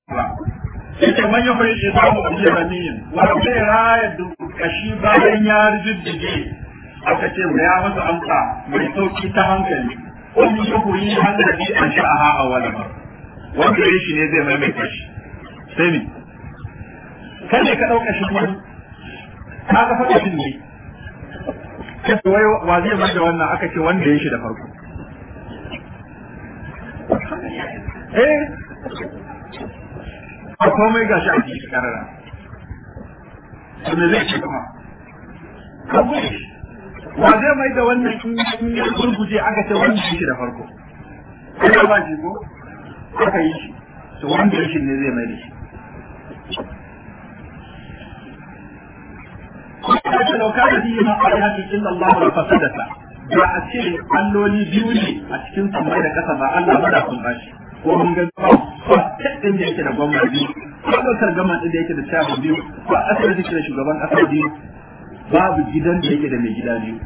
yace man yafri idamu bijaniyin wa zai raya kashi bayan ya rijiddige aka ce ya masa amsa mai sauki ta hankali wani yahuri hankali an sha'aha a wala wanda ya shi ne zai maimaita shi sai ne kai ne ka ɗauka shi wani ka ga faɗa shi ne kace wai wa zai mai da wannan aka ce wanda ya shi da farko a komai gashi a cikin karara me zai ce kuma wa zai mai da wannan in ya gurguje aka ce wanda ya shi da farko kuma ba shi ko aka yi shi to wanda ya shi ne zai mai da shi kuma da kada yi ma ayatu illa Allah wa fasadata da a ce alloli biyu ne a cikin samai da kasa ba Allah ba da sun bashi ko mun ga din da yake da gwamnati biyu ko dokar gaman din da yake da shafi biyu ko asali da yake da shugaban kasa biyu babu gidan da yake da mai gida biyu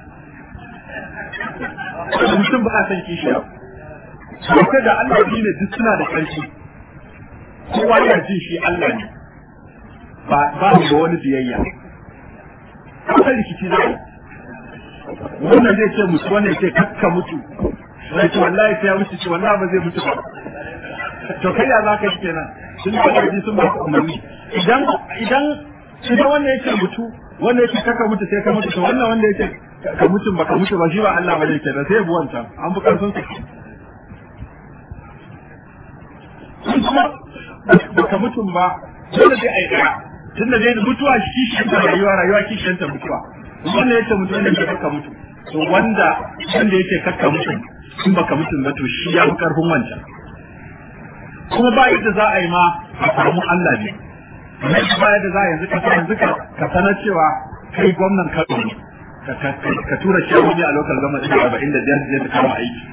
mutum ba a san kishiya sai da Allah biyu ne duk suna da ƙarfi kowa ya jin shi Allah ne ba da wani biyayya akwai rikici zai wannan zai ce mutu wannan ce kakka mutu zai ce wallahi sai ya mutu ce wallahi ba zai mutu ba to kai ya za ka yi kenan sun ba da sun ba umarni idan wannan yake mutu wannan yake kakka mutu sai ka mutu to wannan wanda yake ka mutu ba ka mutu ba shi ba Allah ba zai kenan sai ya bi wancan an bi karfin su kuma ba ka mutum ba dole zai aika tunda dai mutuwa kishiyar ta rayuwa kishiyar ta mutuwa wanda yake mutu wanda yake kakka mutu to wanda yake kakka mutu in baka mutu ba to shi ya fi karfin wancan kuma ba yadda za a yi ma a samu Allah ne mai ba yadda za a yanzu ka sanar cewa kai gwamnan Kano ne ka tura shi a local government ɗin 45 zai ta kama aiki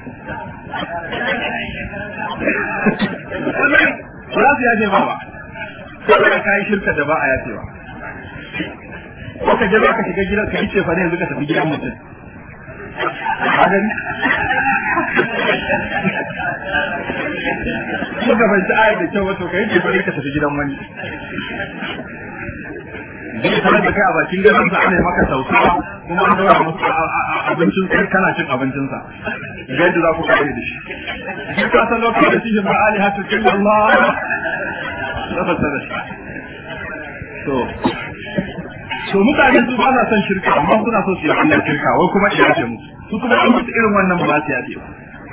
ba za su yaje ba saboda ka yi shirka da ba a yafewa ko ka je za ka shiga gidan ka yi ce fa ne yanzu ka tafi gidan mutum ko ga bai ta da kyau wato ka yi ce fa ne ka tafi gidan wani zai sanar da kai a bakin gidan sa ana maka sauka kuma an daura musu abincin sai kana cin abincinsa ga yadda za ku kare da shi shi ka san lokacin da shi ba alihatu illallah to mutane su ba sa son shirka amma suna so su yi Allah shirka wai kuma ya ce musu su kuma an musu irin wannan ba su yace ba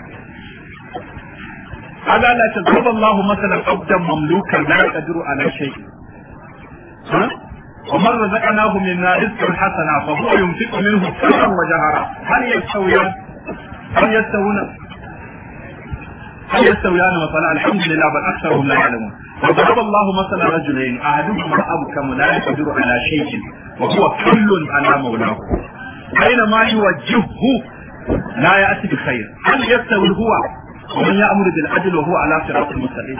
hada la tazaba Allah masalan abdan mamlukan la yaqdiru ala shay'in ومن رزقناه منا رزقا حسنا فهو ينفق منه سرا وجهرا هل يستويان مثلا الحمد لله بل اكثرهم لا يعلمون وضرب الله مثلا رجلين احدهما ابكم لا يقدر على شيء وهو كل على مولاه اينما يوجهه لا ياتي بخير هل يستوي هو ومن يامر بالعدل وهو على صراط مستقيم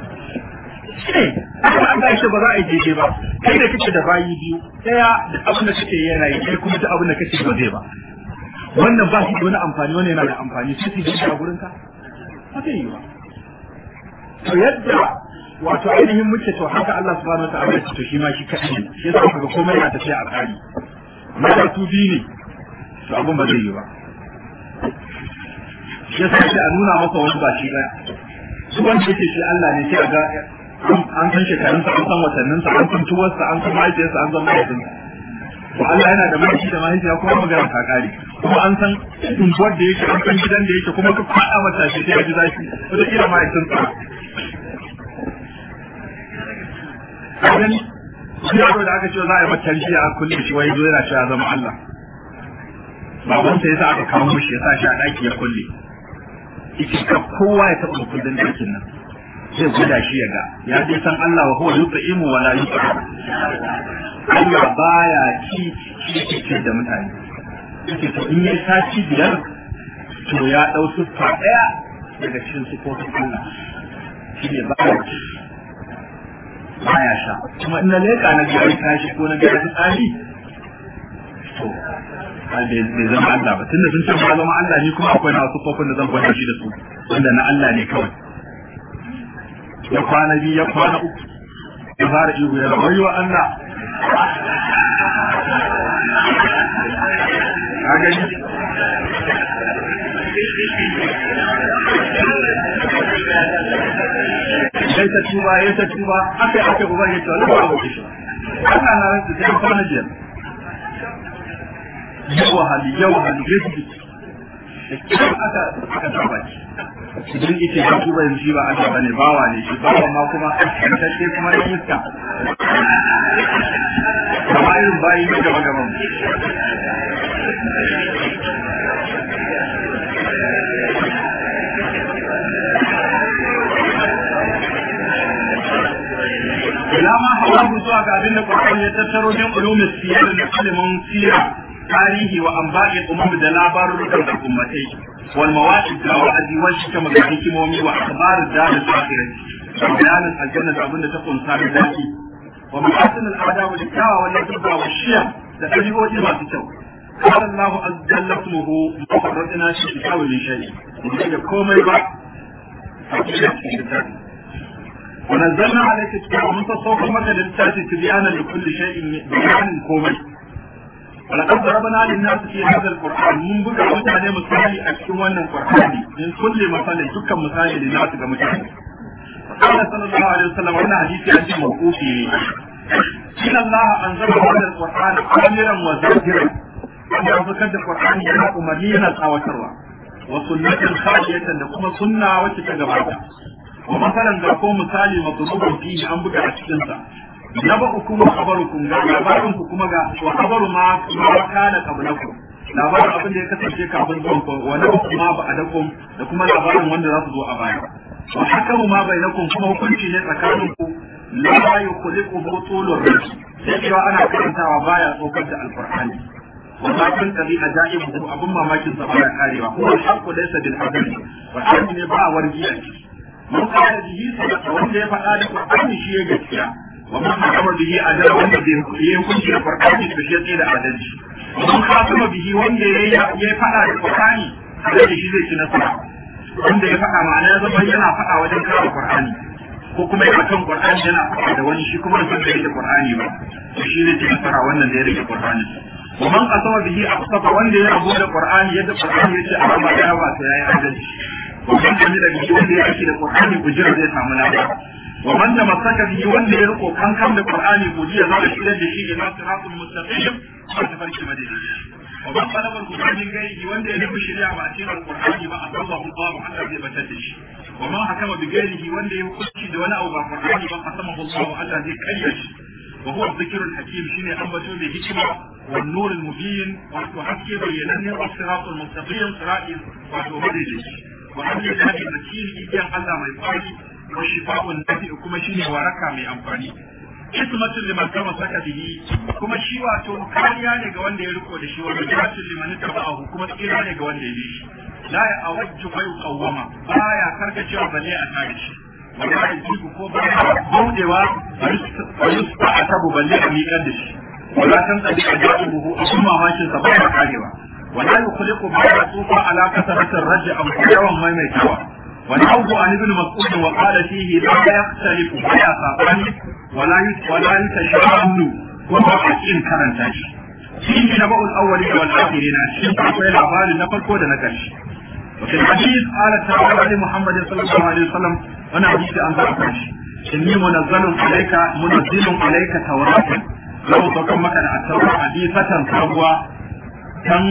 Allah ya ce ba za a yi daidai ba kai da kake da bayi biyu daya da abin da kake yana yi kai kuma da abin da kake ba zai ba wannan ba shi da wani amfani wannan yana da amfani sai su yi a gurin ka ba zai yi ba to yadda wato ainihin muke to haka Allah subhanahu wataala ya ce to shi ma shi kadai ne shi yasa kaga komai yana tafiya a tsari mata tu biyu ne to abin ba zai yi ba shi yasa sai a nuna masa wani ba shi daya su wanda yake shi Allah ne sai a ga an san shekarunsa an san watanninsa an san tuwarsa an san mahaifiyarsa an san mahaifinsa to Allah yana da mahaifi da mahaifiya kuma magana ta kare kuma an san unguwar da yake an san gidan da yake kuma ka faɗa mata shi sai ya ji zafi wata kila mahaifinsa shi yaro da aka ce za a yi mata shi a kulle shi wai zo yana cewa zama Allah babansa yasa aka kawo mishi yasa shi a ɗaki ya kulle ita kowa ya taɓa kullun ɗakin nan zai guda shi ya ga ya dai san Allah wa huwa yut'imu wa la yut'am Allah baya ci da mutane yake to in ya tashi biyar to ya dau siffa daya daga cikin sifofin Allah shi ne baya sha kuma in na leka na ga ya tashi ko na ga ya tsari to bai zama Allah ba tunda sun ce ba zama Allah ni kuma akwai na sifofin da zan gwada shi da su wanda na Allah ne kawai ya kwana biyu ya kwana uku ya fara ihu ya zama yiwa Allah a gani ya ta tuba aka uban ya ce wani ba abu kishi ana na rantsu sai kwana biyar yawa hali ya ji da kiran aka taba shi idan ita ya tuba yanzu shi ba Allah bane bawa ne shi bawa ma kuma kantacce kuma da iska kamar irin bayi na gaba gaban ila ma hawabu zuwa ga abin da Qur'ani ya tattaro din ulumin siyar da ilimin sira tarihi wa anba'i umam da labarukan ummatai wal mawaqif da wa'azi wa shi kama ga hikimomi wa akhbar da al-akhirah bayanin aljanna da abin da ta kunsa da daki wa mahasin al-adab da kawa wal ladba wa shiya da dabi'o'i masu kyau qala Allahu azza jalla ismuhu mufarradna shi kawai min shay'i da komai ba ونزلنا عليك الكتاب ومن تصوف مكة للتاتي تبيانا لكل شيء بيان كومي ولقد ضربنا للناس في هذا القرآن من بقى متعني مثالي أكتوانا القرآن من كل مثال دكا مثالي للناس كمثالي قال صلى الله عليه وسلم وانا حديثي عندي موقوفي إن الله أنزل هذا القرآن آمرا وزاجرا أن يفكد القرآن يلاق مدينة أو شرا وسنة خالية لكم سنة وتتجبعها ومثلا ga ko misali matrubun fihi an buga a cikin sa nabakum wa khabarukum ga labarin ku kuma ga wa khabaru ma kana qablakum labarin abin da ya kasance kafin zuwan ku wa nabakum ma ba'dakum da kuma labarin wanda za su zo a baya wa hakamu ma bainakum kuma hukunci ne tsakanin ku la yukhliqu butulur rizq sai cewa ana karantawa baya tsokar da alqur'ani wa kun tabi ajaibu abun mamakin sa baya karewa kuma hakku laysa bil hadith wa ne ba wargiya من قال به صدق wanda ya faɗa da Qur'ani shi ya gaskiya wa man hakama bihi adala wanda bai yi hukunci da Qur'ani da shi sai da adalci wa man hakama bihi wanda ya faɗa da Qur'ani da shi zai ci nasara wanda ya faɗa ma'ana ya zama yana faɗa wajen kare Qur'ani ko kuma yana kan Qur'ani yana faɗa da wani shi kuma da bai da Qur'ani ba to shi zai ci nasara wannan da ya rike Qur'ani wa man qasama bihi aqsafa wanda ya rabu da Qur'ani yadda Qur'ani yace a ba da yawa to yayi adalci ومن جميل به wanda ya ake da Qur'ani gujira zai samu lafiya wa man tamassaka bihi wanda ya riko kankan da Qur'ani gujira zai shigar da shi ila siratul mustaqim wa tafarki madina wa man talaba al-Qur'ani gairi wanda ya rubu shari'a ba cikin Qur'ani ba Allahu Allah zai batar da shi wa man hakama bi gairihi wanda ya hukunci da wani abu ba Qur'ani ba qasamahu Allah Allah zai kariya shi wa huwa dhikrul hakim shine ambato mai hikima wan nurul mubin wa hakke bayyana wa siratul mustaqim siratil wa madina وأن الله المكين إيجان الله ما يفعل والشفاء النافع كما شيني وركا من أنفاني حكمة لمن تمسك به كما شيوا كاريا لغوان دي ركو دي شيوا نجاة لمن اتبعه كما تكيرا لغوان دي بيش لا يأوج فيقوم بايا كركة شيوا بني أتاكش ولا يجيب كوبا بودوا ويستعتب بني أميقادش ولا تنتبه أجائبه أسمى ماشي سبحانه كاريوا ولا يخلق بعد الطوفة على كثرة الرجع أو يوم ما يميتوا ونعوذ عن ابن مسعود وقال فيه لا يختلف ولا صابني ولا يتشابه وما أكين كرنتاش فيه نبأ الأولين والآخرين الشيء تعطي العبال نقل كود نكش وفي الحديث قال تعالى لمحمد صلى الله عليه وسلم وانا حديث عن ذلك إني منزل عليك توراة لو تقمك التوراة حديثة صبوة kan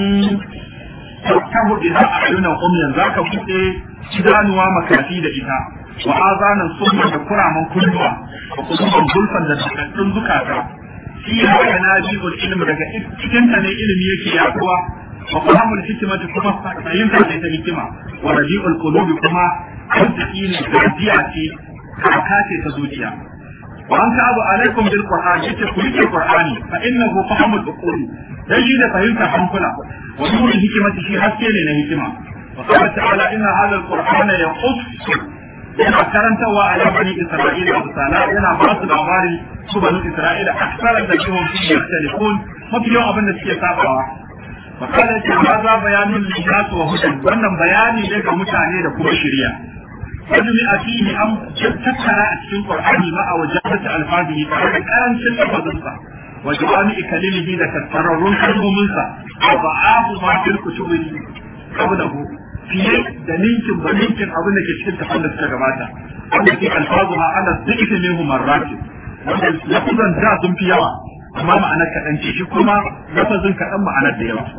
tattabu idan a ayyunan umyan za ka buɗe idanuwa makafi da ita wa azanan sunna da kuraman kunnuwa wa kusurban zulfan da takaddun zukata shi ya ga nabiul ilmi daga cikin ta ne ilimi yake yaduwa wa fahamul hikmati kuma fahimta ce ta hikima wa rabiul qulubi kuma arziki ne gajiya ce kaka ce ta zuciya وأنت أبو عليكم بالقرآن يتقل القرآن فإنه فهم الأقول يجد فهمت حنفلة ونور الهكمة في حسين هكمة وقال تعالى إن هذا القرآن يقص yana karantarwa a yan bani Isra'ila da sala yana ba su labarin su bani Isra'ila aksarar da kiwon fi telefon mafi yawan abin da suke sabawa wa kada ce ba za bayanin lillahi wa hudan wannan bayani ne ga mutane da kuma shari'a wajumi a fihi an tattara a cikin qur'ani ma a wajabata alfadihi tare da karancin lafazinsa wa jami'i kalimihi da tattararrun kalmominsa wa ba'ahu ma fil kutubi qablahu fiye da ninkin ba ninkin abin da ke cikin tafan da suka gabata wanda ke alfazuha ala dhikri minhu marratin wanda lafazan da sun fi yawa amma ma'anar kaɗan ce shi kuma lafazin kaɗan ma'anar da yawa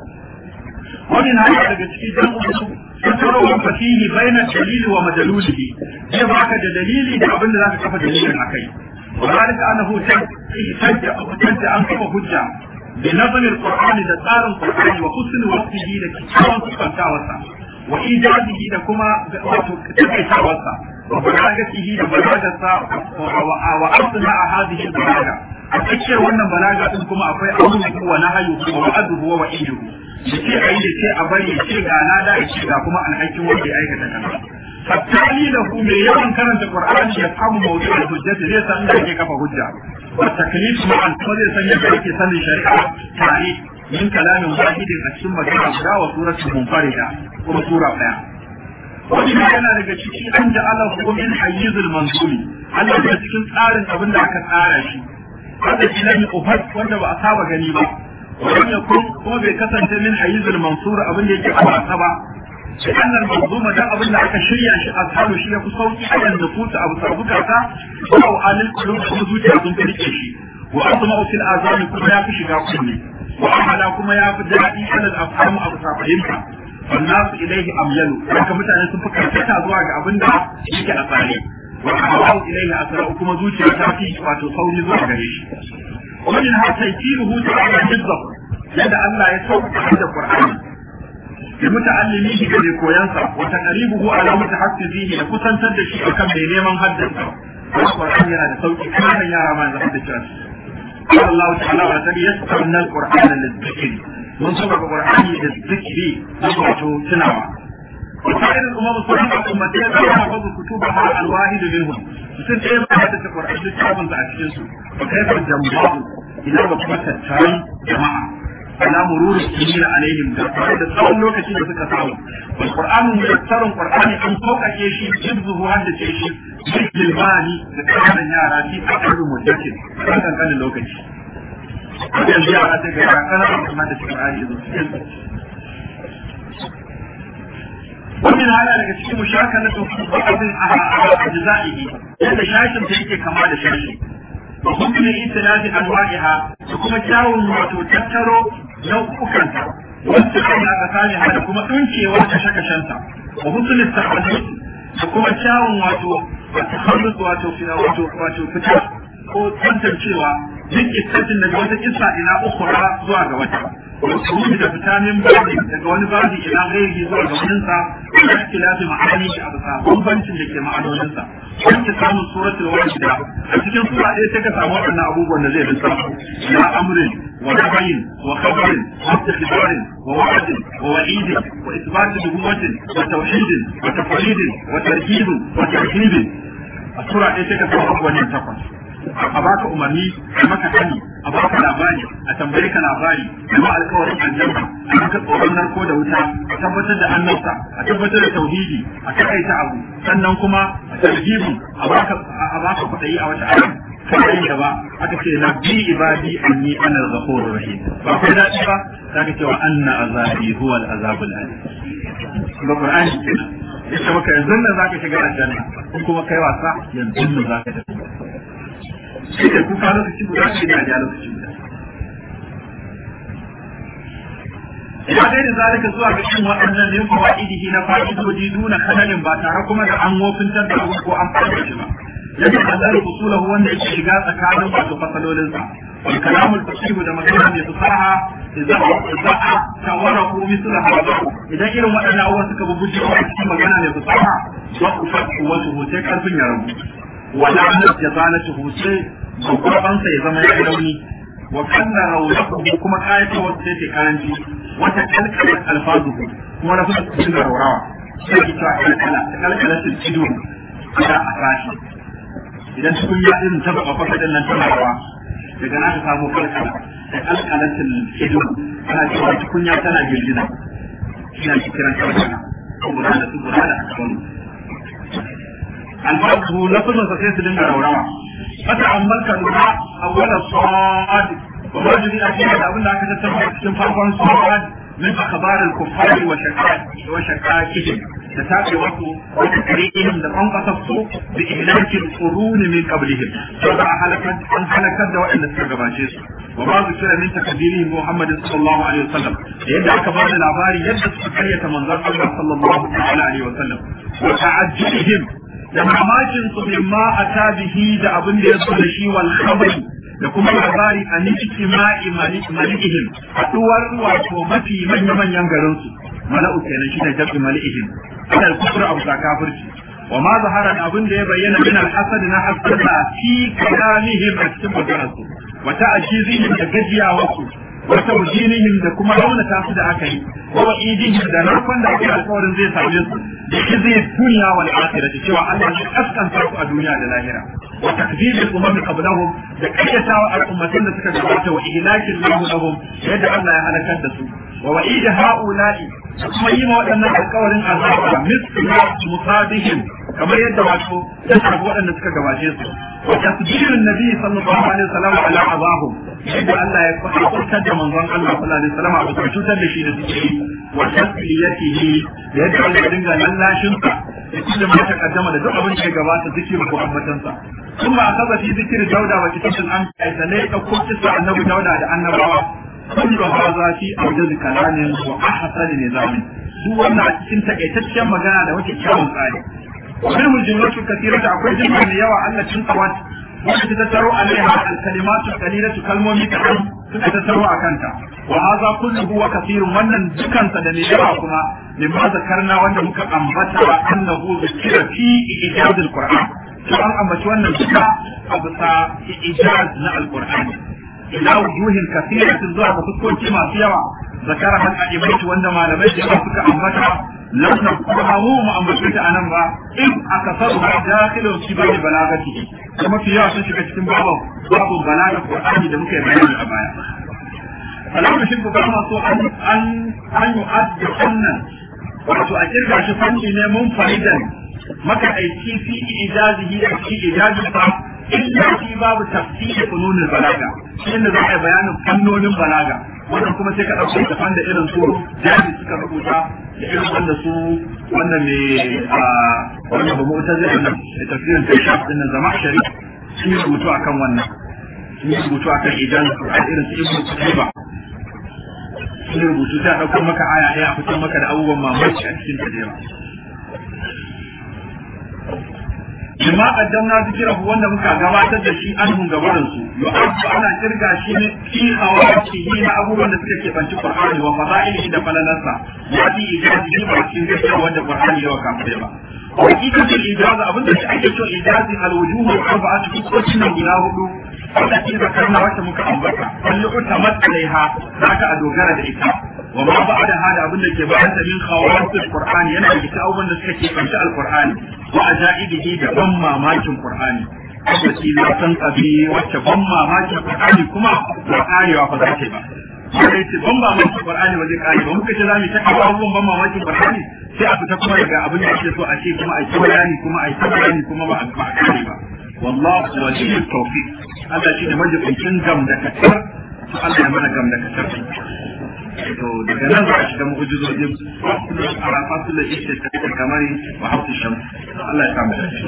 wani na daga cikin jam'u tattarawar fasihi baina dalili wa madalulihi zai baka da dalili da abin da zaka kafa dalilin akai wa zalika annahu tajja an kafa hujja bi nazmi alqur'ani da tsarin qur'ani wa husni waqtihi da kyakkyawan sukantawarsa wa ijadihi da kuma wato takaitawarsa wa balagatihi da balagarsa wa asna hadhihi albalaga a cikin wannan balaga din kuma akwai amru wa nahyu wa wa'duhu wa wa'iduhu yace ayi da ce a bari ce ga nada yace ga kuma alhakin wanda ya aikata kaza fattali lahu mai yawan karanta qur'ani ya samu mawdu'ul hujjati zai san da yake kafa hujja wa taklif ma'an kuma zai san yadda yake sanin shari'a tare min kalamin wahidin a cikin magana guda wa suratul munfarida kuma sura daya wani yana daga ciki an ja'ala hu min hayyizul manzuli Allah ya cikin tsarin abin da aka tsara shi wanda ilmi ufat wanda ba a saba gani ba wanda kuma bai kasance min hayyizul mansur abin da yake a ba shi annal manzuma dan abin da aka shirya shi a tsaro shi ya fi sauki a yanzu kuta abu sabukata ko alil kulub kuma zuciya sun fi rike shi wa asma'u fil azami kuma ya fi shiga kunne wa amala kuma ya fi daɗi alal afhamu abu fahimta والناس إليه أميلوا لكن متى sun fi karkata zuwa ga abin da yake a tsare wa إليه أسرع kuma zuciya ta fi wato sauri zuwa gare shi ومن هذا تيسيره تعالى حفظه yadda Allah ya sauka da Qur'ani da muta'allimi da mai koyansa wa taqribuhu ala mutahaffizihi da kusantar da shi akan mai neman haddace Qur'ani yana da sauki kan yara ma da haddace Allah ta'ala wa ta'ala yasqana al-Qur'ana lil-dhikri mun saba Qur'ani da zikiri wato tunawa وسائر الأمم الصالحة أمتين تحفظ كتبها الواحد منهم sun ɗaya ba da ta Qur'ani littafin sa a cikin su ba kai ba jama'a idan ba kuma tattaran jama'a ala murur sinina alaihim da tsawon lokacin da suka samu wal Qur'anu muyassarun Qur'ani an sauƙaƙe shi jibzuhu haddace shi bil bani da ƙananan yara fi aqrabu muddatin kan kankanin lokaci yanzu yara ta ga ƙananan kuma da Qur'ani yanzu ومن هذا daga cikin mushakalatu ba'dhin ajza'ihi yadda shashin ta yake kama da shashi wa kuma itiladi anwa'iha da kuma kyawun wato tattaro nau'ukan ta wanda kana tsakani da kuma dinkewa ta shakashanta wa husnul tahallus da kuma kyawun wato tahallus wato fita ko tantancewa duk iskatin daga wata kissa ila ukhra zuwa ga wata وخروج da fitamin babi daga wani babi ila gairi zuwa ga wani sa da ikhtilafi ma'ani da absa bambancin da ke ma'anonin sa wanda samun suratul wajida a cikin sura ɗaya take samu wannan abubuwan da zai lissafa ya amrin wa nahyin wa khabarin wa istikhbarin wa wa'din wa wa'idin wa ithbat nubuwatin wa tauhidin wa tafridin wa tarhibin wa tarhibin a sura ɗaya take samu abubuwan takwas a baka umarni a maka sani a baka labari a tambaye ka labari a ma alkawarin aljanna a maka tsoron narko da wuta a tabbatar da annabta a tabbatar da tauhidi a takaita abu sannan kuma a tarjibu a baka kuɗi a wata ayat kana yin gaba aka ce nabbi ibadi anni ana al-ghafurur rahim ba kai daɗi ba zaka ce wa anna azabi huwa al-azabul alim ba qur'ani kenan yace maka yanzu nan zaka shiga aljanna kuma kai wasa yanzu nan zaka tafi sai da kuka lokaci guda sai da ja lokaci guda ina dai da zalika zuwa ga cikin waɗannan ne kuma idihi na fa'idoji duna kanalin ba tare kuma da an wofintar da abu ko an fara shi ba yadda Allah usulahu wanda yake shiga tsakanin wato fasalolin sa wal kalamul fasih da magana mai fasaha idza tawara ko misla hada idan irin waɗannan abubuwa suka bubuje a cikin magana mai fasaha wa ufatu wa sai karfin ya rabu wala jazalatuhu sai gurbansa ya zama ya rauni wa kanna rawlahu kuma kayata wacce take karanci wata kalkalar alfazuhu kuma na fasa cikin rawawa sai ki ta kalkala tidu da arashi idan kun ya irin ta baka fasa nan ta rawa daga na ta samu kalkala da kalkalatin tidu ana cewa kun ya tana girgiza ina kiran kalkala kuma da su da akabaru alfazu lafazin sa sai su dinga raurawa fata ammal ka lura awwala sad wa rajuli akida da abin da aka tattauna cikin farkon sad min akhbar al-kuffar wa shakakihim da take wasu wata karihim da an kasafsu bi ihlaki al-qurun min qablihim saboda an halakar da waɗanda suka gabace su wa ba su kira min takdiri Muhammad sallallahu alaihi wasallam yadda aka ba da labari yadda suka karyata manzon Allah sallallahu alaihi wasallam wa ta'ajjubihim da mamakin su mimma ata bihi da abin da ya zo da shi wal khabari da kuma labari an ijtima'i malikihim haduwar wato mafi manyan garin su mala'u kenan shi ne jabi malikihim ana kufra abu ta kafirci wa ma zahara abin da ya bayyana min al-hasad na hasada fi kalamihim a cikin maganarsu wa ta'jizihim da gajiyawarsu wa tawjinihim da kuma raunata su da aka yi wa idihim da narkon da ake alƙawarin zai same su da izai duniya wal akhirati cewa Allah ya kaskanta su a duniya da lahira wa takdibul umam qablahum da kayyatawa al'ummatan da suka gabata wa ihlakin lahum yadda Allah ya halakar da su wa wa'id ha'ula'i kuma yi ma waɗannan alƙawarin azaba misla musadihim kamar yadda wato ya shafi waɗanda suka gabace su wa tasbirin nabi sallallahu alaihi wasallam ala azahum yadda Allah ya kwatantar da manzon Allah sallallahu alaihi wasallam a bisa cutar da shi da suke yi wa tasliyatihi yadda Allah ya dinga lallashin sa da ma ta kaddama da duk abin da ya gabata zikirin ko ambatansa ثم أخذ في ذكر داود وكتاب الأنبياء سنة كتب النبي داود على النبوة كل هذا في أوجز كلام وأحسن نظام هو أن أتكلم تكتشف مجانا ده وكي كلام قال ومنهم الجملات الكثيرة أقول جملة ليوا أن تنقوات وتتسرع عليها الكلمات القليلة كالمومي كلام تتسرع أكانتا وهذا كله هو كثير من ذكر سدنياكما مما ذكرنا وأن مكأنبتا أنه ذكر في إيجاد القرآن to an ambaci wannan duka a bisa ijaz na alqur'ani ila wujuhin kathiratin zuwa ga fuskoki masu yawa zakara man a'imatu wanda malamai da suka ambata lam nakuma mu ambace ta anan ba in akasaru dakhilun fi babi balagati kuma fi yawa sun shiga cikin babu balaga qur'ani da muke bayani a baya alamu shi ba ma so an yu'addu annan wato a kirga shi fanni ne mun faridan maka aiki fi ijazihi da fi ijazisa illa fi babu tafsir fununul balaga inda za a yi bayanin fannonin balaga wannan kuma sai ka dauke ta fanda irin su jaji suka rubuta da irin wanda su wannan ne wannan ba mu'tazila nan da tafsirin tashaf din zama shari sun rubutu akan wannan sun rubutu akan ijazisa a irin su ibnu kutayba sun rubutu ta dauko maka aya ɗaya a fitar maka da abubuwan mamaki a cikin tajira bima qaddamna zikrahu wanda muka gabatar da shi anhum gabarin su yu'addu ana kirga shi ne fi hawatihi na abubuwan da suka kebanci Qur'ani wa fadailihi da falalarsa ya fi ijazi ba cikin gaskiya wanda Qur'ani ya waka kai ba hakikatul ijaza abin da ake cewa ijazi al-wujuh al-arba'atu ko cikin guda hudu wanda ke zakarna wacce muka ambata kullu utamat alaiha zaka a dogara da ita wa ma ba'da hada abin da ke bayan min khawasil Qur'ani yana da abubuwan da suka kebanci al-Qur'ani wa ajaibihi da ban mamakin Qur'ani wacce na san abi wacce ban mamakin Qur'ani kuma ba karewa fa zake ba sai ce ban mamakin Qur'ani ba zai kare ba muka ce zamu ta kawo abubuwan ban mamakin Qur'ani sai a fita kuma daga abin da ake so a ce kuma a ci bayani kuma a ci bayani kuma ba a kare ba wallahu waliyyu tawfiq Allah shi ne majibincin gam da kasar Allah ya mana gam da kasar to daga nan za a shiga mu'ujizojin ala fasul da yake take kamar wa hafsu sham Allah ya kama shi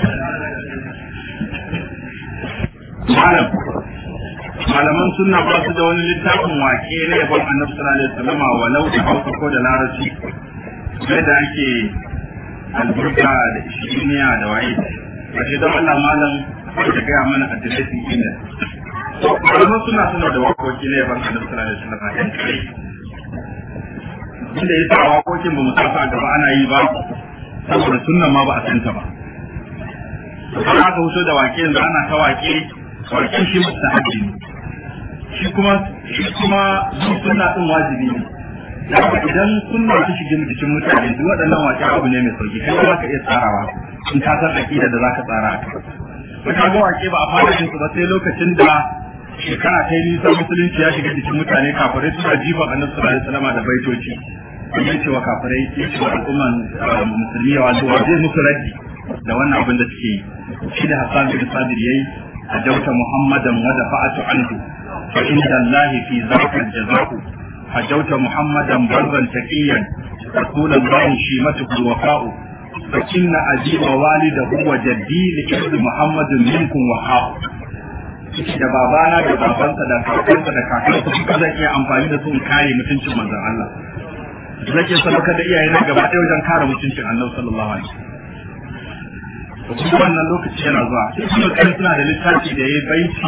malaman sunna ba su da wani littafin wake ne ya bar annabi sallallahu alaihi wasallam walau da hausa ko da larabci sai da ake alburka da ishiniya da waye sai don Allah malam ya gaya mana adireshin email malaman sunna da wakoki ne ya bar annabi sallallahu alaihi wasallam inda ya sa wakokin ba mu tafi a gaba ana yi ba saboda sunnan ma ba a santa ba har aka wuce da wake yanzu ana ta wake shi mustahabi ne shi kuma zuwa sunna din wajibi ne da haka idan sunna ta shige cikin mutane duk waɗannan wake abu ne mai sauki kai ba ka iya tsarawa in ka san aqida da zaka tsara a kai ka ga wake ba a fara yin su ba sai lokacin da shekara ta yi nisa musulunci ya shiga cikin mutane kafirai suna jifa annabi sallallahu alaihi wasallam da baitoci ya ce wa kafirai ya ce wa al'umman musulmi ya wato wa zai musu raddi da wannan abin da suke yi shi da Hassan bin Sabir yayi hajjauta Muhammadan wa dafa'atu anhu fa inda Allah fi zaka jazaku hajjauta Muhammadan barran taqiyan rasulullahi shimatuhu wafa'u fa inna ajiba walidahu wa jaddi li ibn Muhammadin minkum waha'u da babana da babansa da kakansa da kakansa duka zan iya amfani da su in kare mutuncin manzon Allah zan iya sadaka da iyayena gaba ɗaya wajen kare mutuncin Annabi sallallahu alaihi wasallam kuma wannan lokaci yana zuwa sai kan suna da littafi da yayi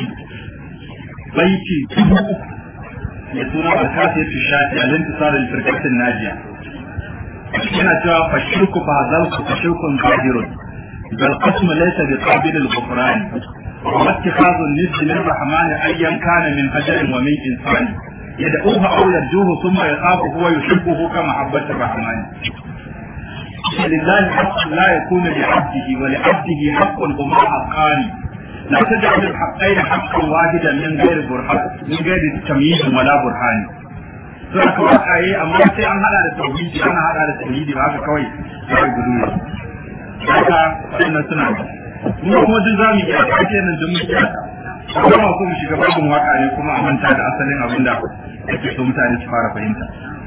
baiti ya suna al-kasiyatu shafi al-intisar al-firqatin najiya yana cewa fashirku fa zalku fashirkun qadirun bal qasmu laysa bi qabil al-ghufran واتخاذ النسل للرحمن أيا كان من أجل ومن إنسان يدعوه أو يرجوه ثم يخافه ويحبه كمحبة الرحمن لله حق لا يكون لعبده ولعبده حق هما حقان لا تجعل الحقين حقا واحدا من غير تمييز ولا برهان sai ka waka yi amma sai an hada da tauhidi ana hada da tauhidi ba haka kawai sai gudu haka wannan suna mu kuma duk zamu yi a cikin nan da muke kuma ko mu shiga babin waka ne kuma a manta da asalin abin da yake so mutane su fara fahimta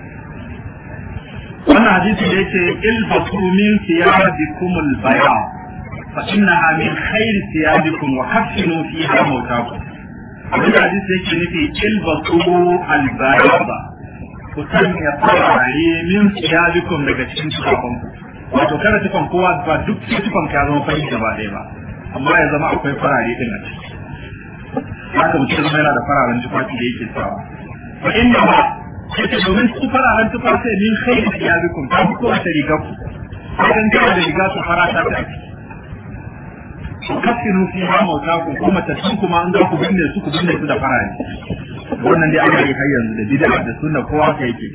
wannan hadisi da yake ilbasu min siyabikum albayan fa innaha min khair siyabikum wa hassinu fiha mawtakum abin da hadisi yake nufi ilbasu albayan ku san ya fara min siyabikum daga cikin tufafanku wato kada tufan kowa ba duk tufan ka zama fari gaba ɗaya ba amma ya zama akwai farare din a ciki haka mutum zama yana da fararen tufafi da yake sawa fa inna ba yace domin su fararen tufafi sai min khairu thiyabikum ta fi kowace riga ku idan kana da riga su fara ta ta kafinu fi ha mautakum kuma tattun kuma an ga ku binne su da farare wannan dai aka yi har yanzu da bid'a da sunna kowa ka yake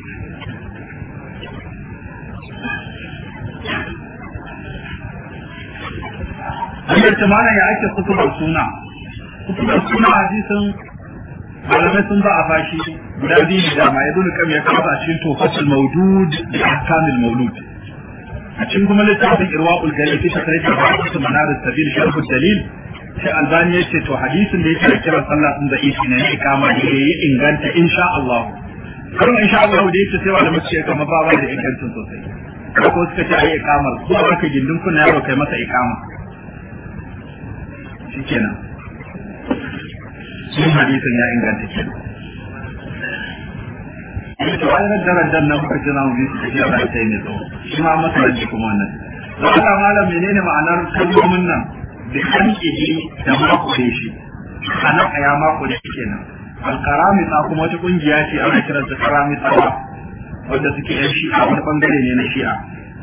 hanyar ta mana ya ake kutubar suna hadisin malamai sun ba a fashi guda biyu da ma ibnu kam ya kafa a cikin tofatul mawdud da ahkamul mawlud a cikin kuma littafin irwaqul galil fi takrir al-hadith manar as-sabil sharh ad-dalil sai albani yace to hadisin da yake kira sallah sun da isi ne kama da ya inganta insha Allah kuma insha Allah da yake sai wanda muke kama ba da ingancin sosai ko suka ce ayi ikamar ko aka gindin kunna yaro kai masa ikama shikenan sun hadisin ya inganta ke to wannan darajar nan muka jira mu bi shi da sai ne to shi ma masalanci kuma wannan to Allah malam menene ma'anar kalmomin nan da hankihi da makure shi ana aya makure kenan al-karamita kuma wata kungiya ce ana kiranta karamita wanda suke yan shi'a wani bangare ne na shi'a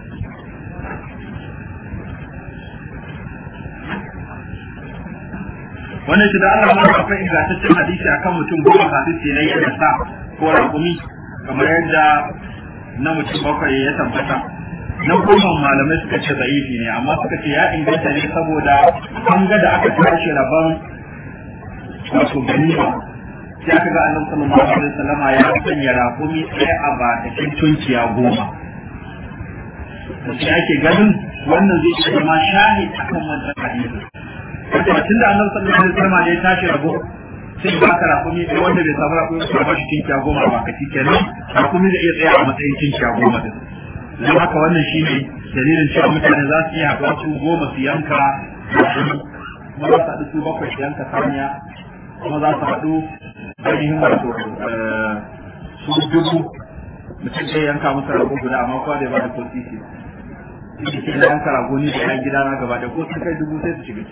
wannan shi da Allah ma akwai ingantaccen hadisi akan mutum goma hadisi ne ya sa ko rakumi kamar yadda na mutum bakwai ya tabbata na goma malamai suka ce zaifi ne amma suka ce ya inganta ne saboda an ga da aka tashi rabon wato ganima sai aka ga annabi sallallahu alaihi wasallama ya sanya rakumi ɗaya a batakin tunkiya goma sai ake ganin wannan zai zama shahid akan wannan hadisi wanda tun da annabi sallallahu alaihi wasallam ya tashi rabo sai ba ka rakumi sai wanda bai samu rakumi ba shi tinkiya goma ba ka kenan rakumi zai iya tsaya a matsayin tinkiya goma din dan haka wannan shine dalilin cewa mutane za su iya haɗuwa su goma su yanka kuma za su haɗu su bakwai su yanka saniya kuma za su haɗu ainihin wato su dubu mutum zai yanka masa rago guda amma kowa da ya ba da ko titi cikin da yanka rago ni da yan gida na gaba da ko sun kai dubu sai su shiga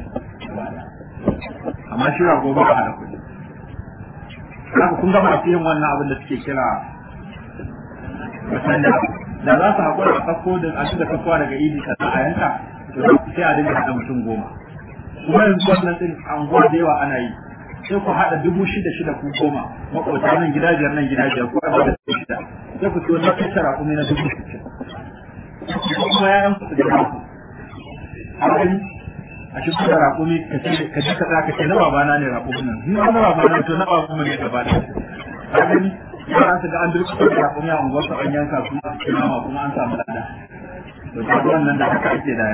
amma shi rago ba a hada kuɗi haka kun gama masu yin wannan abin da suke kira wasanda da za su haƙura a kakko da a shiga kakkowa daga idi ka a yanka to sai a dinga haɗa mutum goma kuma yanzu wannan ɗin anguwa da yawa ana yi sai ku haɗa 6,000 ku goma makwabta nan gida biyar nan gida biyar ko a ba da 6,000 sai ku so na tattara kuma na 60,000 kuma ya yan kusa da ku a cikin da raƙumi ka ji ka ce na babana ne raƙumin nan ni na babana to na babana ne gaba da ka gani ya su ga an durƙusa da raƙumi a unguwar su an yanka kuma a cikin nama kuma an samu lada to ta wannan da haka ake da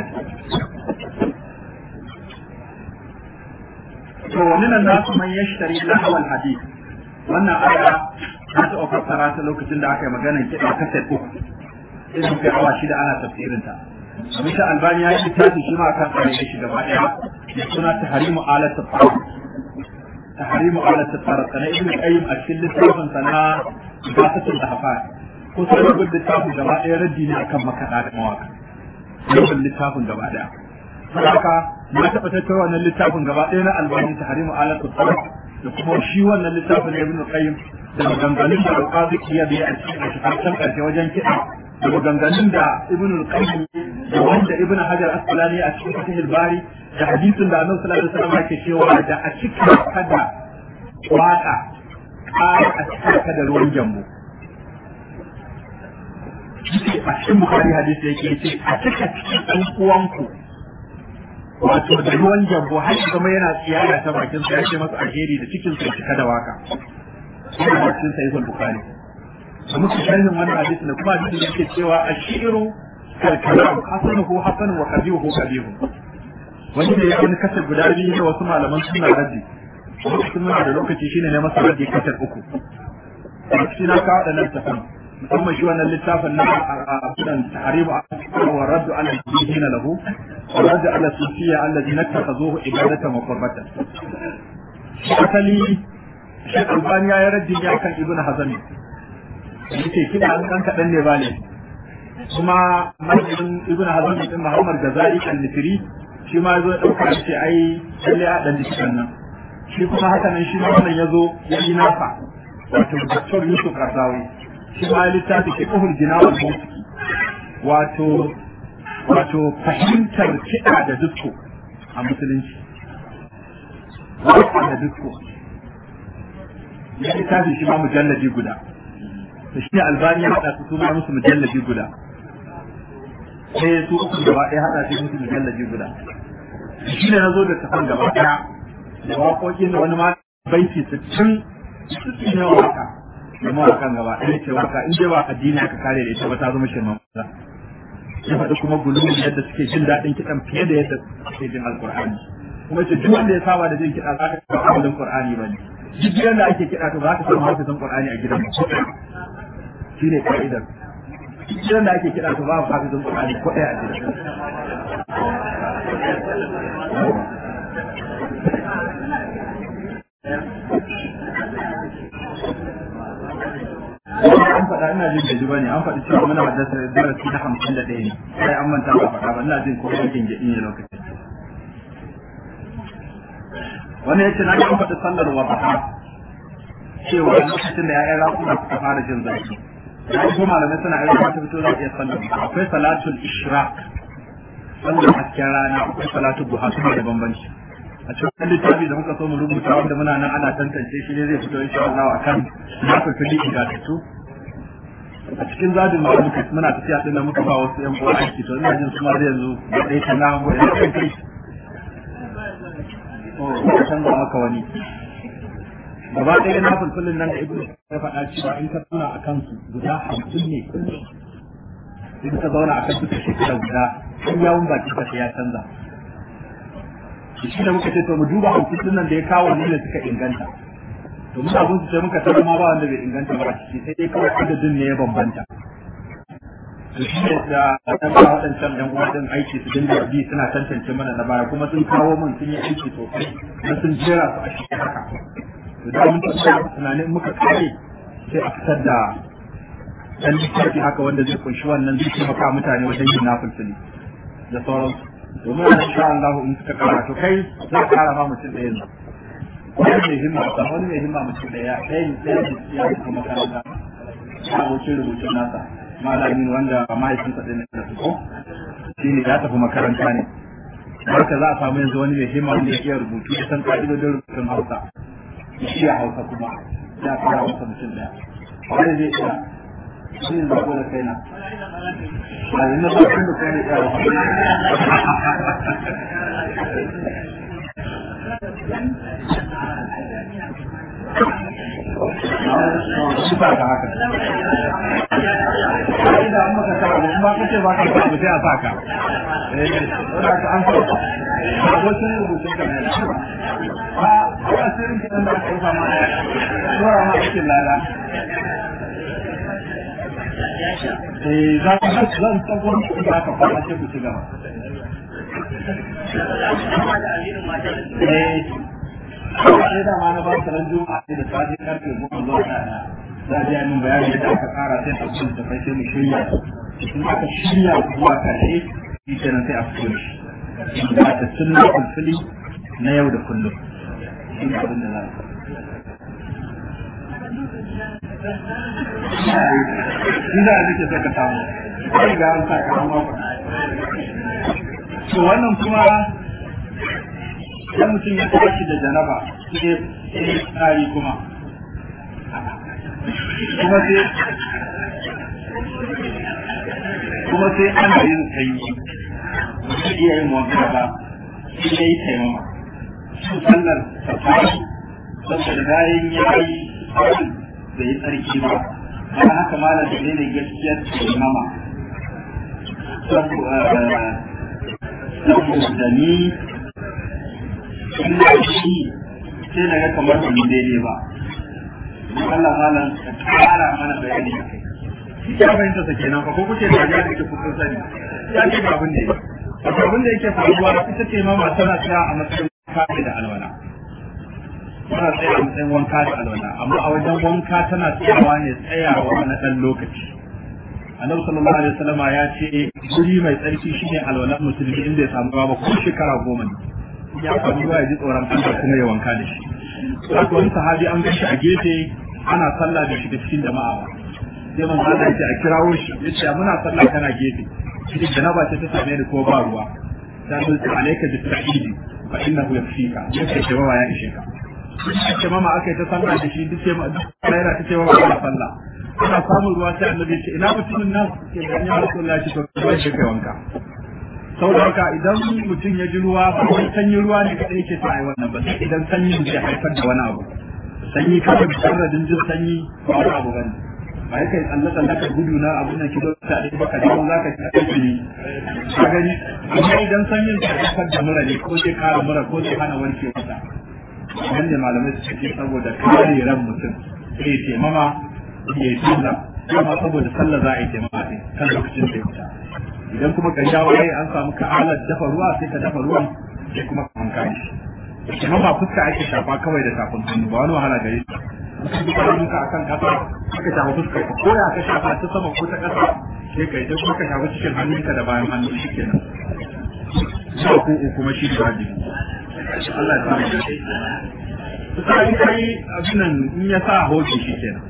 to wannan nasu man yashtari lahwal hadith wannan aya ta ta fassara ta lokacin da aka yi magana kiɗa kaset uku idan kai awa shida ana tafsirin ta Misha Albani ya yi tafi shi ma kan kare shi gaba daya suna tahrimu alat tafsir tahrimu alat tafsir kana ibn qayyim a cikin littafin sana gafatul ahfar ko sai rubut littafin gaba daya raddi ne akan makada da mawaka rubut littafin gaba daya haka na taɓa tattauna wannan littafin gaba daya na Albani tahrimu alat tafsir da kuma shi wannan littafin ibn qayyim da maganganun da alqazi ya bi a cikin karshe wajen kiɗa da maganganun da ibn al-qayyim da wanda ibn hajar asqalani a cikin fatihul bari da hadisin da annabi sallallahu alaihi wasallam yake cewa da a cikin kada waka a cikin kada ruwan jambo a cikin bukhari hadisi yake ce a cikin ɗan uwanku wato da ruwan jambo har kuma yana tsiyara ta bakin sa yake masa alheri da cikin sa cika da waka wannan cikin sahihul bukhari da muka sharhin wannan hadisi da kuma hadisin da yake cewa ashiru kalkalam hasanuhu hasan wa qabihu qabihu wanda ya yi kasar guda biyu da wasu malaman suna raddi lokacin muna da lokaci shine ne masa raddi kasar uku shi na kawo da nan tafan musamman shi wannan littafin na abudan tahribu wa raddu ala al-dina lahu wa raddu ala sufiyya alladhina takhazuhu ibadatan wa qurbatan asali shi Albani ya raddi ya kan ibnu hazm yake kida an kan kadan ne ba ne kuma majin ibnu hazm din Muhammad Ghazali al-Nisri shi ma yazo dauka shi ai lalle a dan dikin nan shi kuma haka nan shi ma wannan yazo ya yi nasa wato Dr. Yusuf Rasawi shi ma littafi ke kohul jinawar musiki wato fahimtar kiɗa da disko a musulunci da disko ya littafi shi ma mujalladi guda da shi Albani ya haɗa su ma musu mujalladi guda sai su uku gaba ɗaya haɗa shi musu mujalladi guda shi ne na zo da tafan gaba ɗaya da waƙoƙin da wani ma baiti 60 ne waka da mawakan gaba ɗaya ce waka in dai ba addini aka kare da ita ba ta zama shirman maza ya faɗi kuma gulumi yadda suke jin daɗin kiɗan fiye da yadda suke jin alƙur'ani kuma ce duk wanda ya saba da jin kiɗa za ka taɓa amalin ƙur'ani ba ne duk gidan da ake kiɗa to za ka samu hafizan ƙur'ani a gidan shi ne ka'idar gidan da ake kiɗa to ba hafizan ƙur'ani ko ɗaya a gidan an faɗa ina jin gaji bane an faɗi cewa muna haddasa darasi na 51 ne sai an manta ba faɗa ba ina jin ko yankin gidi ne lokacin wani yace na ga an faɗi sallar wadaha cewa lokacin da ya'yan raƙuma suka fara jin zafi ya ko malamai suna irin ta fito za iya sallar akwai salatul ishraq sallar hasken rana akwai salatul duha suna da bambanci a cikin littafi da muka so mu rubuta wanda muna nan ana tantance shi ne zai fito insha Allah akan na fili ingantattu a cikin zadin ma muna tafiya din da muka ba wasu yan uwa aiki to ina jin kuma zai yanzu da dai kana mu da kai oh san ba maka wani gaba ɗaya na fulfulin nan da ibnu ya faɗa cewa in ka tsuna akan su guda 50 ne kullum in ka zauna akan su shekara guda har yawun baki ka ya canza shi da muka ce to mu duba hukuncin nan da ya kawo ne da suka inganta to muna gun su sai muka tabbata ma ba wanda bai inganta ba ciki sai dai kawai adadin ne ya bambanta to shi ne da ta ba wadancan yan uwa din aiki su dinga bi suna tantance mana na baya kuma sun kawo mun sun yi aiki sosai na sun jera su a cikin haka to da mun tsaya tunanin muka kare sai a fitar da dan littafi haka wanda zai kunshi wannan zai taimaka mutane wajen yin nafilfili da sauransu domin insha Allah in suka kara to kai za ka kara ma mutum ɗaya yanzu wani mai himma wani mai himma mutum ɗaya ɗaya ya yi kuma makaranta ya wuce rubutun nasa malamin wanda mahaifinsa ɗin da su ko shi ne ya tafi makaranta ne barka za a samu yanzu wani mai himma wanda ya iya rubutu ya san ka'idodin rubutun Hausa ya iya Hausa kuma ya kara masa mutum ɗaya wani zai iya shi ne zaɓo da kaina a yi na zaɓo da kaina ya wasu ba ka haka an maka kara ba kuma kace ba ka abu sai a saka wanda ka an so ba sai rubutun ka ne ba sai kin da ka fama ko ma cikin lala za ka zan tsawon da ka fara ce ku ci gaba sai da ma na ba su ran juma'a da safe karfe 10 zuwa za a ji min bayani da aka tsara sai a cikin tafai sai mu shirya in aka shirya zuwa karshe shi kenan sai a fito shi da ta sunna kulfili na yau da kullum shi ne abin da za shi da nake saka samu sai ga an saka amma to wannan kuma idan mutum ya tashi da janaba sai tsari kuma sai ana yin sanyi ba su iya yin wanka ba shi ya yi taimama su sallar safari saboda bayan ya yi tsarin da yi tsarki ba ba haka ma da ne gaskiyar taimama saboda ni ina shi sai na ga kamar ba daidai ba Allah malam ka kara mana bayani akai ya bayyana sa kenan fa ko kuke da ya kike kuka sani ya ce abin da yake faruwa ita ce mama tana tsaya a matsayin kafi da alwala tana tsaya a matsayin wanka da alwala amma a wajen wanka tana tsayawa ne tsayawa na dan lokaci Annabi sallallahu alaihi wasallam ya ce guri mai tsarki shine alwalan musulmi inda ya samu ba ko shekara 10 ya faru ya ji tsoron Allah kuma ya wanka da shi wato wani sahabi an gashi a gefe ana sallah da shi da cikin jama'a sai manzo Allah ya ce a kirawo shi yace muna sallah kana gefe shi janaba ce ta same ni ko ba ruwa dan sai alaika bi ta'idi fa innahu yakfika yace ce wa ya ishe ka ce mama akai ta sallah da shi duk sai ma yana ta ce wa ba sallah ana samun ruwa sai annabi ce ina mutumin nan ke ganin Rasulullahi ce to ba shi kai wanka saboda haka idan mutum ya ji ruwa ba wai sanyin ruwa ne kadai yake sa ai wannan ba sai idan sanyin zai haifar da wani abu sanyi kawai da sarradin jin sanyi ba wani abu bane ba yake Allah ka gudu na abun nan kilo ta dai baka dawo zaka ci aiki ne ka gani amma idan sanyin zai haifar da mura ne ko sai kare mura ko sai hana warke wata wanda malamai su ce saboda kare ran mutum sai ce mama ya yi sallah kuma saboda sallah za a yi taimaka kan lokacin da ya fita idan kuma ka sha waye an samu ka'alar dafa ruwa sai ka dafa ruwan sai kuma ka hanka shi kuma ba fuska ake shafa kawai da tafin hannu ba wani wahala gare shi duk da muka akan kasa ka shafa fuska ko ya ka shafa ta sama ko ta kasa sai ka yi kuma ka shafa cikin hannunka da bayan hannu shikenan sai ko kuma shi da wajibi Allah ya samu da shi sai kai abin nan in ya sa hoji shikenan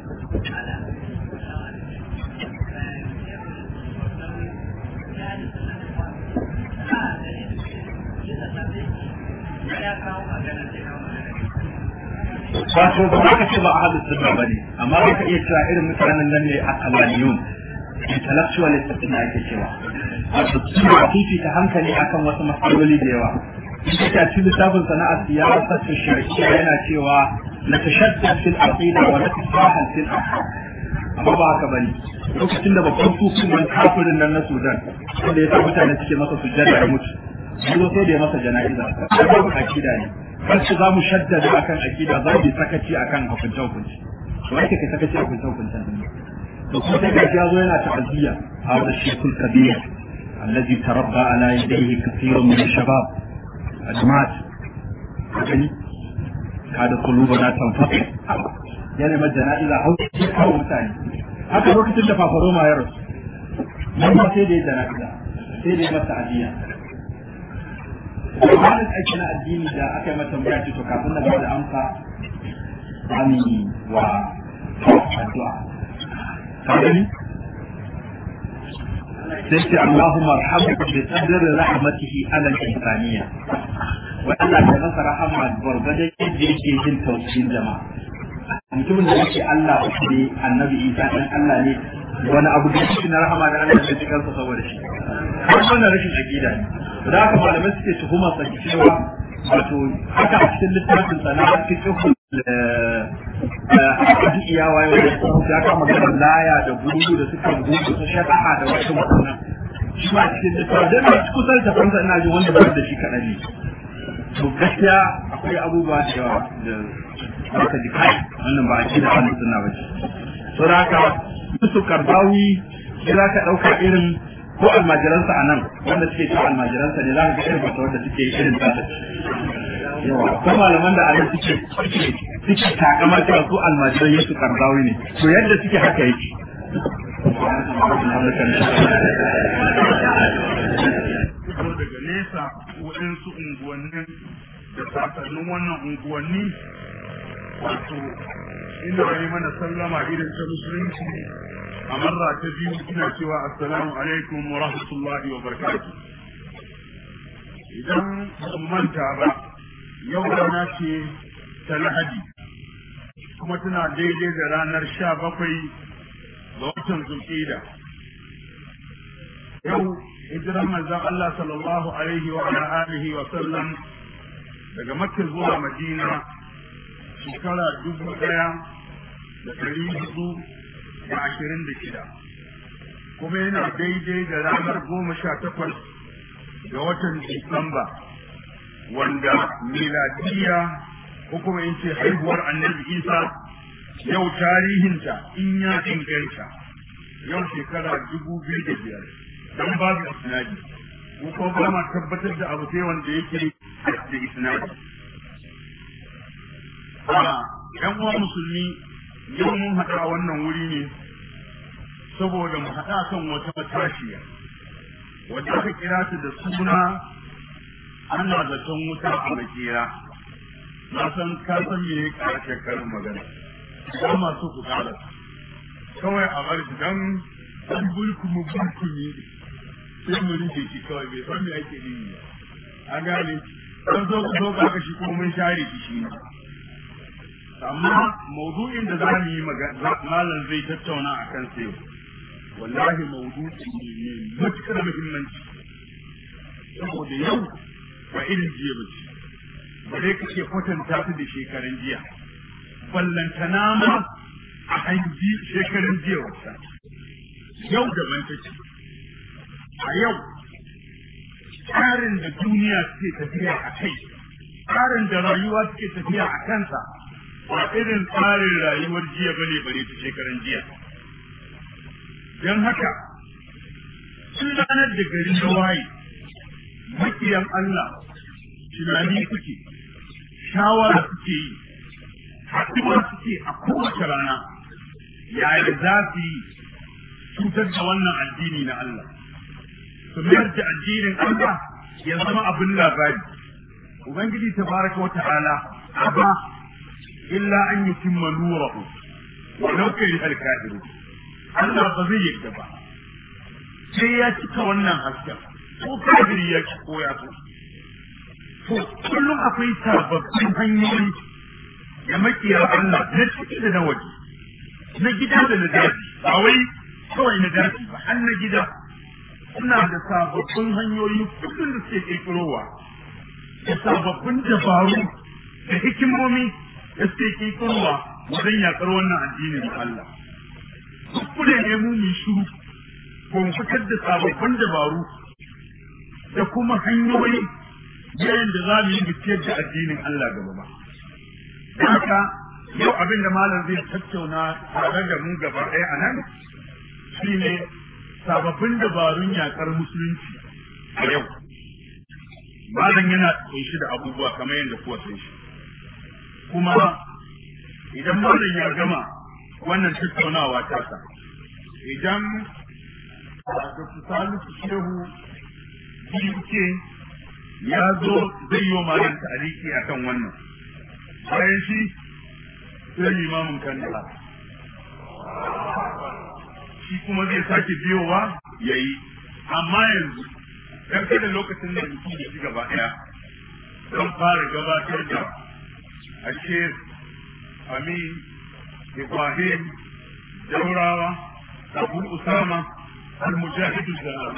wato ba za ka ce ba a halin sunna ba ne amma za ka iya cewa irin mutanen nan ne a kalaniyun intellectualist din da ake cewa wato suna fifita hankali akan wasu matsaloli da yawa ita ta ci littafin sana'ar siyasa ta shari'a yana cewa na tashaddad fil aqida wa la tasahal fil ahkam amma ba haka bane lokacin da babban hukumar kafirin nan na Sudan wanda ya sa mutane suke masa sujjada da mutu yanzu so da ya masa jana'iza ba akida ne kansu za mu shaddada akan akida za mu sakaci akan hukunce hukunci to ake kai sakaci akan hukunce hukunci to kuma sai gashi yazo yana ta'aziyya a wannan shirkul kabir alladhi tarabba ala yadayhi kathirun min ash-shabab ajmat kani kada kulubana tanfaqi yana ma jana'iza hauki kawo mutane haka lokacin da fafaroma ya rasu nan ba sai da jana'iza sai da masa ta'aziyya wani ake na addini da aka yi mata mura to kafin na bada amsa ami wa addu'a sabani sai ce Allahumma arhamka bi qadri rahmatihi ala al-insaniyya wa Allah ya masa rahama gurbadan yadda yake jin tausayin jama'a mutumin da yake Allah ne annabi Isa dan Allah ne wani abu da shi na rahama da Allah ya ji kansa saboda shi wannan rashin aqida ne da haka malamai suke tuhuma sa cewa wato haka a cikin littafin sana cikin iya wayo ya kama magana laya da gudu da suka gudu su shaɗa da wasu waɗannan shi ma cikin littafin da kusan da fanta ina ji wanda ba da shi kaɗan ne to gaskiya akwai abubuwa da yawa da aka ji kai wannan ba a ci da hannu suna ba ce to da haka su karbawi za ka ɗauka irin ko almajiransa a nan wanda suke cewa almajiransa ne za ka ga irin fata wanda suke irin ta yawa ko malaman da anan suke takamar cewa su almajiran yesu karbawi ne to yadda suke haka yake daga nesa waɗansu unguwannin da sasannin wannan unguwanni wato ina yi mana sallama irin ta musulunci a marra ta biyu ina cewa assalamu alaikum wa rahmatullahi wa barakatuh. Idan ba manta ba yau rana ce ta Lahadi kuma tana daidai da ranar 17 ga watan Zulqa'da. Yau hijiran manzon Allah sallallahu alaihi wa alihi wa sallam daga Makka zuwa Madina shekara 1426 kuma yana daidai da ranar 18 ga watan Disamba wanda miladiya ko kuma in ce haihuwar annabi Isa yau tarihinta in ya inganta yau shekara 2005 dan babu isnadi ko ba ma tabbatar da abu sai wanda yake da isnadi. Yan uwa musulmi yau mun haɗa a wannan wuri ne saboda mu haɗa kan wata matashiya wadda aka kira ta da suna ana zaton wuta a makera. Na san ka san me ya ƙarshe karin magana ba masu ku ƙara kawai a bar dan bulku mu bulku ne sai mu rike shi kawai bai san me ake yi a gane dan zo ka shi kuma mun share shi ne. Amma maudu'in da za mu yi malam zai tattauna a kan sai wallahi maudu'i ne matuƙar muhimmanci saboda yau ba irin jiya ba ce ba dai kake kwatanta su da shekarun jiya ballantana ma a hanji shekarun jiya wata yau daban take. A yau tsarin da duniya suke tafiya a kai tsarin da rayuwa suke tafiya a kansa ba irin tsarin rayuwar jiya bane bare ta shekaran jiya. Don haka sun ranar da gari na waye makiyan Allah tunani suke shawara suke yi haɗuwa suke a kowace rana yaya za su yi cutar da wannan addini na Allah su mayar da addinin Allah ya zama abin labari. Ubangiji tabaraka wa ta'ala aba illa an yutimma nurahu wa law kana al-kafirun. Allah ba zai yarda ba sai ya cika wannan hasken ko kafiri ya ci ko ya so. To kullum akwai sababbin hanyoyi da makiya Allah na ciki da na waje na gida da na daji ba wai kawai na daji ba har na gida suna da sababbin hanyoyi kullum da suke kirkirowa da sababbin dabaru da hikimomi da suke kirkirowa wajen yakar wannan addinin Allah. Kuskure ne mu shiru ko mu fitar da sababbin dabaru da kuma hanyoyi yayin da za mu yi biciyar da addinin Allah gaba ba. Haka yau abin da malam zai tattauna tare da mu gaba ɗaya a nan shine sababbin dabarun yakar musulunci a yau. Malam yana kunshi da abubuwa kamar yadda kuwa sai shi. Kuma idan malam ya gama wannan tattaunawa ta sa, idan Dr. Salisu Shehu BK ya zo zai yi wa malam tariki akan wannan. Bayan shi sai limamin kandila shi kuma zai sake biyowa ya yi. Amma yanzu karfe da lokacin da mutum ya ci gaba ɗaya don fara gabatar da Ashir Amin Ibrahim Daurawa Abu Usama Al-Mujahid al-Jalal.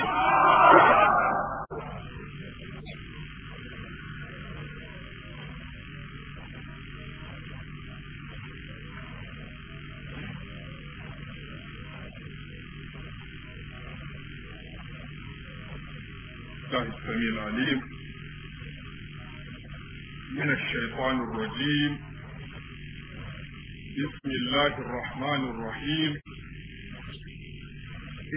الله السميع العليم من الشيطان الرجيم. بسم الله الرحمن الرحيم.